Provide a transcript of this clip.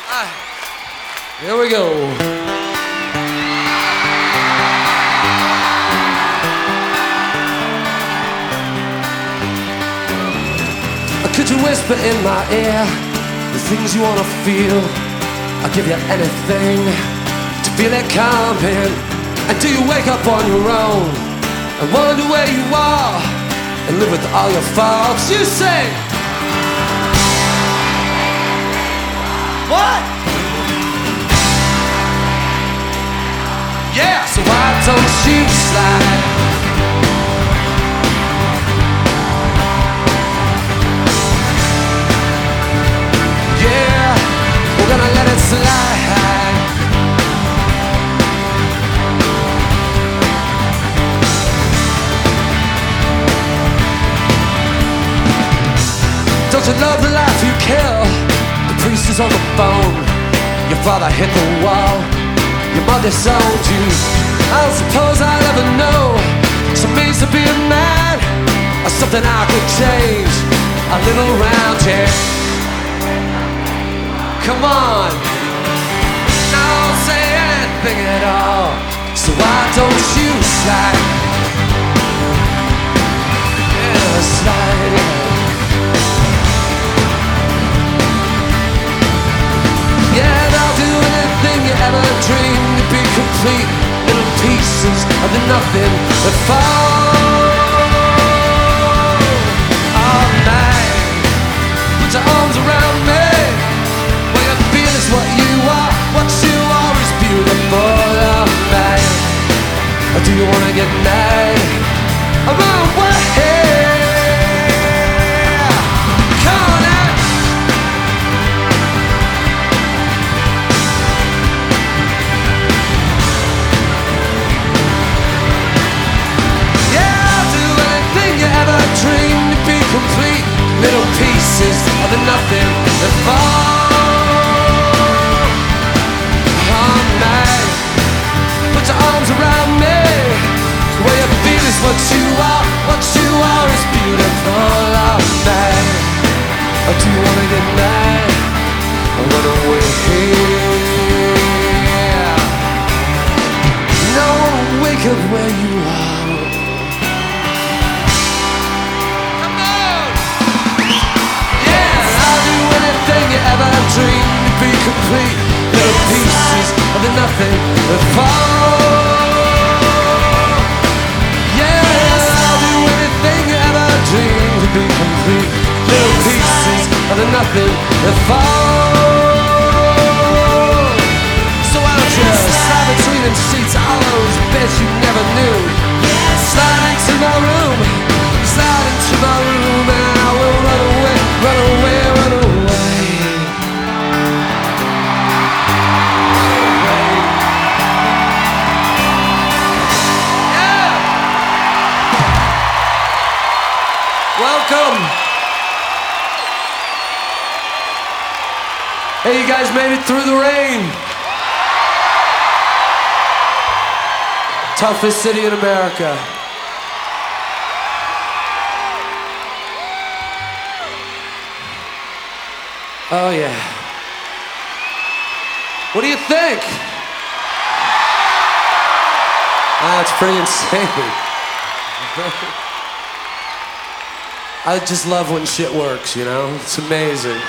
Here we go. Could you whisper in my ear the things you wanna feel? I'll give you anything to feel it coming. And do you wake up on your own and wonder where you are and live with all your faults? You say, what? Yeah, so why don't you slide? Yeah, we're gonna let it slide. Don't you love the life you kill? The priest is on the phone. Your father hit the wall. Your mother sold you. I don't suppose I'll ever know some means to be a man, or something I could change a little round here. Come on, don't say anything at all. So why don't you slide? Yeah, slide, yeah. Yeah, and I'll do anything you ever dreamed to be complete. Little pieces of the nothing that fall. Oh man, put your arms around me. What you feel is what you are. What you are is beautiful. Oh man, or do you wanna get mad? Around where? Come on now. Dream to be complete. Little pieces of the nothing that fall. Oh man, put your arms around me. The way you feel is what you are. What you are is beautiful. Oh man, or do you wanna get mad or run away? No, wake up where you are. Dream to be complete. Little pieces of the nothing that fall. Yeah, I'll do anything you ever dream to be complete. Little pieces of the nothing that fall. So why don't you slide between them sheets, all those beds you never knew? Slide into my room, slide into my room, and I will run away, run away, run away. Welcome. Hey, you guys made it through the rain. Toughest city in America. Oh yeah. What do you think? That's pretty insane. I just love when shit works, you know? It's amazing.